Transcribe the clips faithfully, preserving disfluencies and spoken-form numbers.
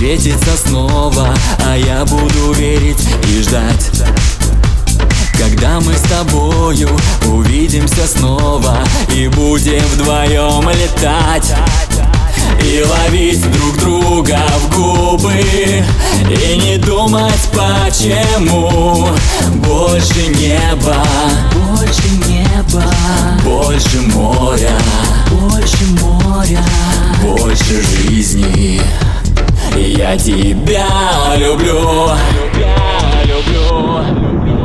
встретиться снова, а я буду верить и ждать, когда мы с тобою увидимся снова и будем вдвоем летать и ловить друг друга в губы, и не думать почему. Больше неба, больше неба, больше моря, больше моря, больше жизни. Я тебя люблю, я люблю.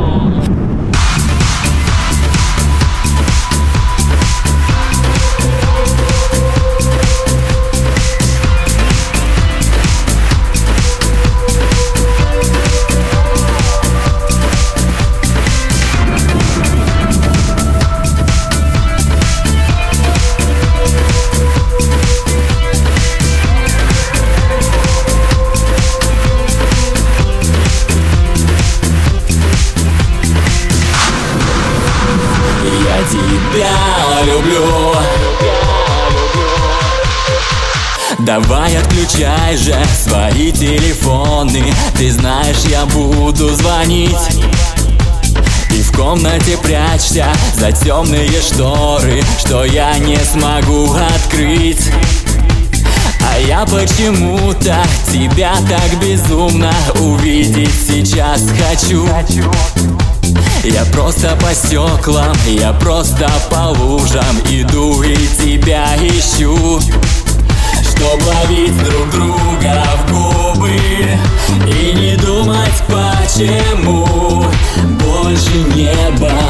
Я тебя люблю. Давай отключай же свои телефоны, ты знаешь, я буду звонить. И в комнате прячься за темные шторы, что я не смогу открыть. А я почему-то тебя так безумно увидеть сейчас хочу. Я просто по стеклам, я просто по лужам иду и тебя ищу, чтоб ловить друг друга в губы и не думать почему. Больше неба,